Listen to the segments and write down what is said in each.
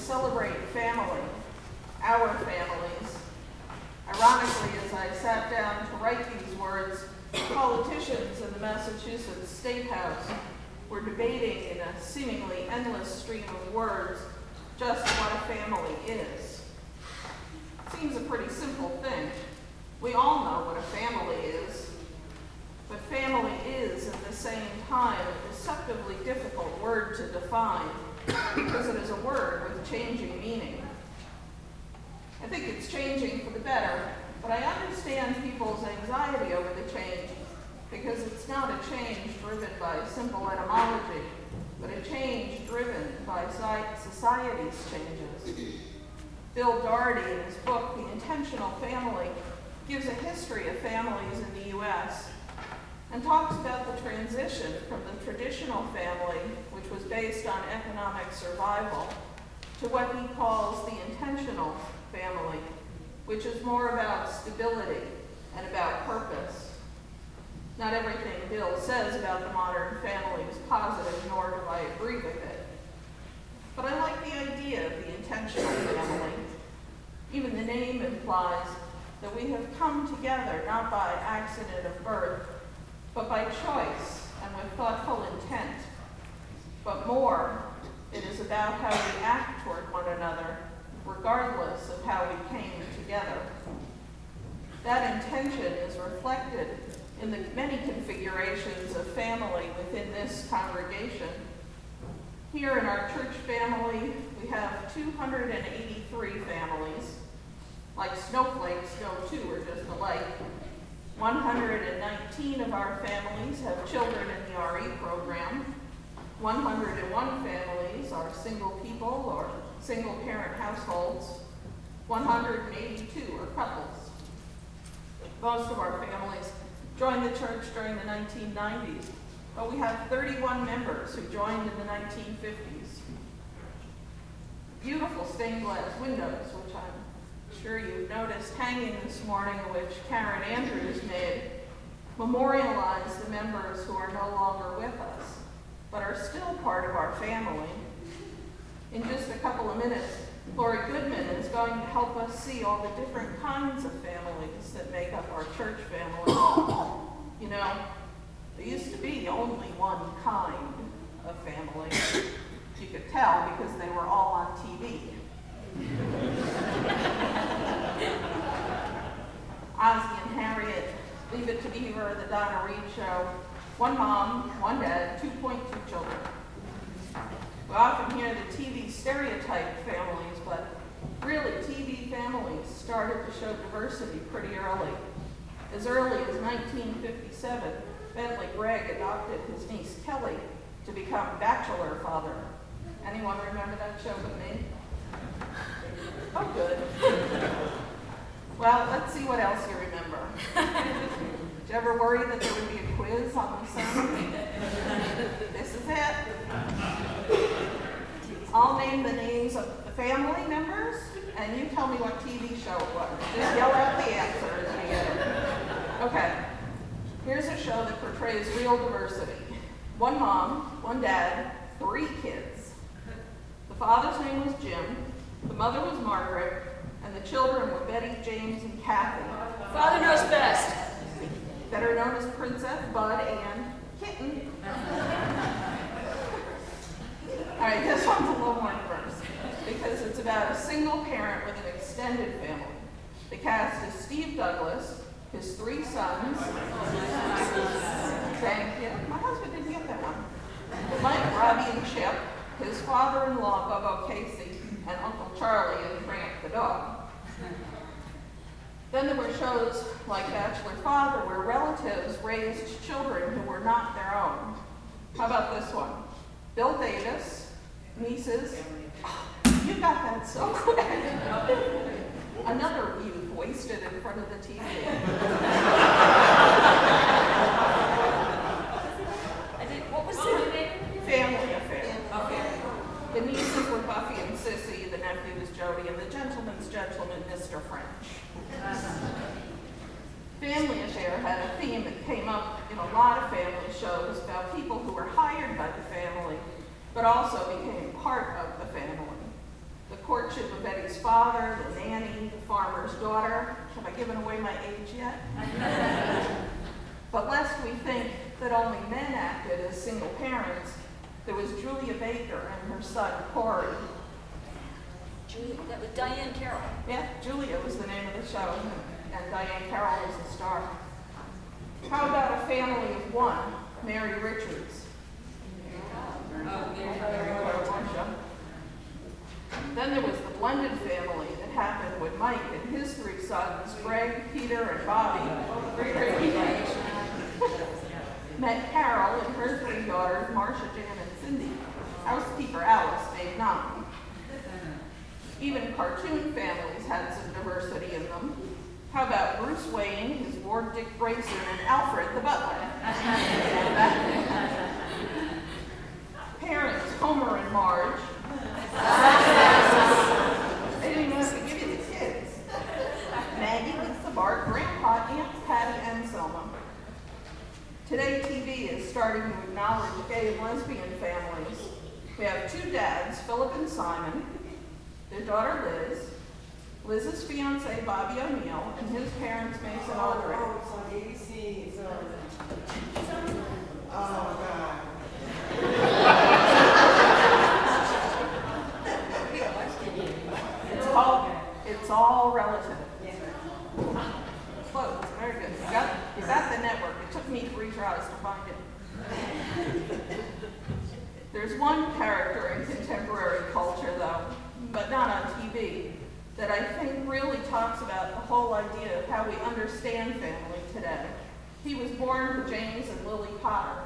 celebrate family, our families. Ironically, as I sat down to write these words, politicians in the Massachusetts State House were debating in a seemingly endless stream of words just what a family is. It seems a pretty simple thing. We all know what a family is, but family is at the same time a deceptively difficult word to define because it is a word with changing meaning. I think it's changing for the better, but I understand people's anxiety over the change because it's not a change driven by simple etymology, but a change driven by society's changes. Bill Doherty, in his book, The Intentional Family, gives a history of families in the U.S. and talks about the transition from the traditional family, which was based on economic survival, to what he calls the intentional family, which is more about stability and about purpose. Not everything Bill says about the modern family is positive, nor do I agree with it. But I like the idea of the intentional family. Even the name implies that we have come together not by accident of birth, but by choice and with thoughtful intent. But more, it is about how we act toward one another, regardless of how we came together. That intention is reflected in the many configurations of family within this congregation. Here in our church family, we have 283 families. Like snowflakes, no two are just alike. 119 of our families have children in the RE program. 101 families are single people or single-parent households. 182 are couples. Most of our families joined the church during the 1990s, but we have 31 members who joined in the 1950s. Beautiful stained glass windows, which I'm sure you've noticed hanging this morning, which Karen Andrews made, memorialize the members who are no longer with us, but are still part of our family. In just a couple of minutes, Lori Goodman is going to help us see all the different kinds of families that make up our church family. You know, there used to be only one kind of family. You could tell because they were all on TV. Ozzie and Harriet, Leave It to Beaver, The Donna Reed Show, one mom, one dad, 2.2 children. We often hear the TV stereotype families, but really TV families started to show diversity pretty early. As early as 1957, Bentley Gregg adopted his niece Kelly to become bachelor father. Anyone remember that show but me? Oh, good. Well, let's see what else you remember. Did you ever worry that there would be a quiz on the sun? This is it. I'll name the names of the family members, and you tell me what TV show it was. Just yell out the answer as you get it. Okay. Here's a show that portrays real diversity. One mom, one dad, 3 kids. The father's name was Jim, the mother was Margaret, and the children were Betty, James, and Kathy. Father knows best. Better known as Princess, Bud, and Kitten. All right, this one's a little more diverse because it's about a single parent with an extended family. The cast is Steve Douglas, his 3 sons. Thank you. My husband didn't get that one. Mike, Robbie, and Chip, his father-in-law, Bubbo Casey, and Uncle Charlie and Frank the dog. Then there were shows like Bachelor Father, where relatives raised children who were not their own. How about this one? Bill Davis, nieces. Oh, you got that so quick. Another youth wasted in front of the TV. What was the name? Family Affair. Okay. The nieces were Buffy and Sissy, the nephew was Jody, and the gentleman's gentleman, Mr. French. Family Affair had a theme that came up in a lot of family shows about people who were hired by the family, but also became part of the family. The courtship of Betty's father, the nanny, the farmer's daughter. Have I given away my age yet? But lest we think that only men acted as single parents, there was Julia Baker and her son, Corey. That was Diane Carroll. Yeah, Julia was the name of the show, and Diane Carroll was the star. How about a family of one, Mary Richards? Then there was the blended family that happened when Mike and his three sons, Greg, Peter, and Bobby, met Carol and her three daughters, Marcia, Jan, and Cindy. Housekeeper Alice made 9. Even cartoon families had some diversity in them. How about Bruce Wayne, his ward Dick Grayson, and Alfred the butler? Parents, Homer and Marge. They didn't even have to give you the kids. Maggie, Lisa, Bart, Grandpa, Aunt Patty, and Selma. Today, TV is starting to acknowledge gay and lesbian families. We have 2 dads, Philip and Simon, their daughter Liz, Liz's fiance Bobby O'Neill, and his parents Mason and Audrey. Oh, it's on ABC. Oh, God. It's all relative. Close, very good. You got the network. It took me 3 tries to find it. There's one character in contemporary culture, though, but not on TV, that I think really talks about the whole idea of how we understand family today. He was born to James and Lily Potter.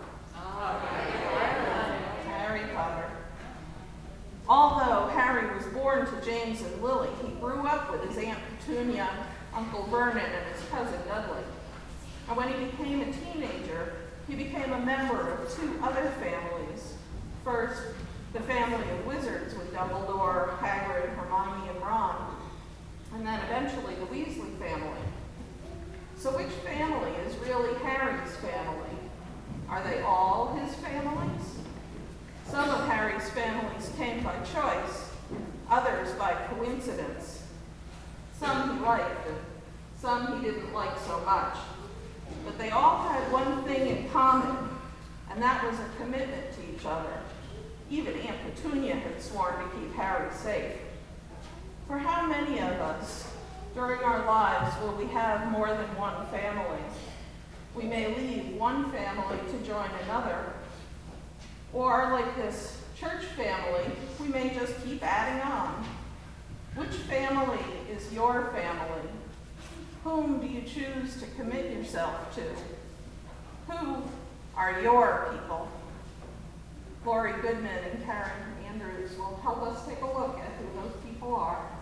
Harry Potter. Although Harry was born to James and Lily, he grew up with his Aunt Petunia, Uncle Vernon, and his cousin Dudley. And when he became a teenager, he became a member of 2 other families. First, the family of wizards with Dumbledore, Hagrid, Hermione, and Ron. And then eventually the Weasley family. So which family is really Harry's family? Are they all his families? Some of Harry's families came by choice, others by coincidence. Some he liked, and some he didn't like so much. But they all had one thing in common, and that was a commitment to each other. Even Aunt Petunia had sworn to keep Harry safe. For how many of us, during our lives, will we have more than one family? We may leave one family to join another, or like this church family, we may just keep adding on. Which family is your family? Whom do you choose to commit yourself to? Who are your people? Lori Goodman and Karen Andrews will help us take a look at who those people are.